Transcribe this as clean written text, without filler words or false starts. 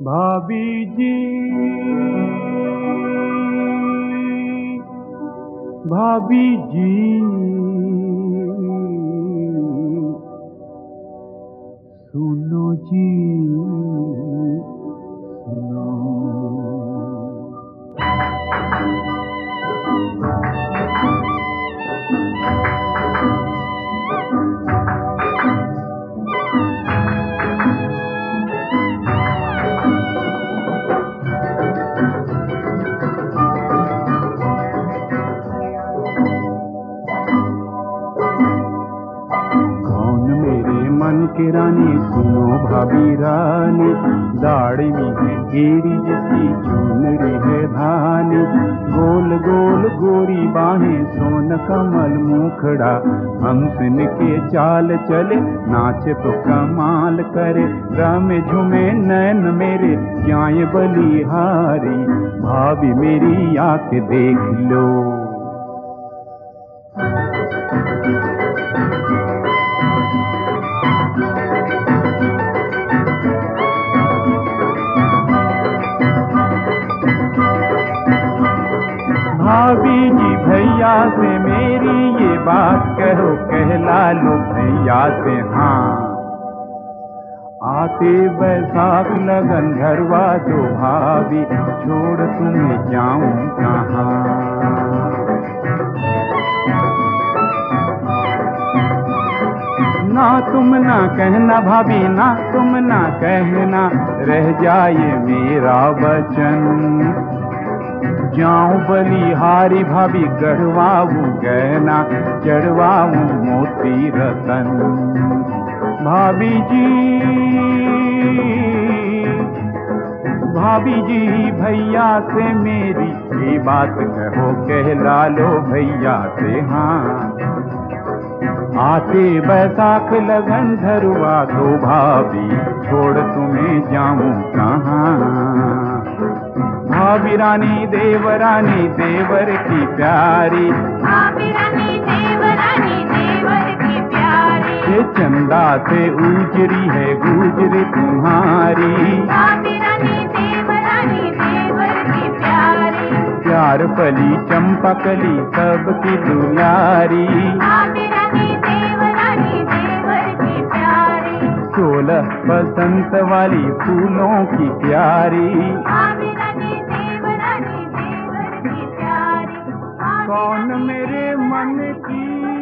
भाभी जी, भाभी जी, सुनो जी, सुनो। कौन मेरे मन के रानी, सुनो भाभी रानी, दाढ़ी में है एरी जिसकी चुनरी है धानी, गोल गोल गोरी बाहें सोन कमल मुखड़ा, हंसन के चाल चले नाचे तो कमाल करे, रमे झूमे नैन मेरे जाए बलिहारी, भाभी मेरी आंख देख लो। भाभी जी भैया से मेरी ये बात कहो, कहला लो भैया से हाँ, आते बैसाख लगन घरवा दो भाभी, छोड़ तुम्हें जाऊं कहाँ। ना तुम ना कहना भाभी, ना तुम ना कहना, रह जाए मेरा वचन, जाऊं बलिहारी भाभी गढ़वाऊं गहना, चढ़वाऊं मोती रतन। भाभी जी, भाभी जी भैया से मेरी ये बात कहो, कहला लो भैया से हाँ, आते बैसाख लगन धरवा दो भाभी, छोड़ तुम्हें जाऊं कहाँ। भाभी रानी देवरानी देवर की प्यारी, भाभी रानी देवरानी देवर की प्यारी, ये चंदा से उजरी है गुजरी तुम्हारी, भाभी रानी देवरानी देवर की प्यारी, प्यार पली चंपा कली सबकी दुलारी, भाभी रानी देवरानी देवर की प्यारी, 16 बसंत वाली फूलों की प्यारी, भाभी रानी देवरानी देवर की प्यारी, कौन मेरे मन की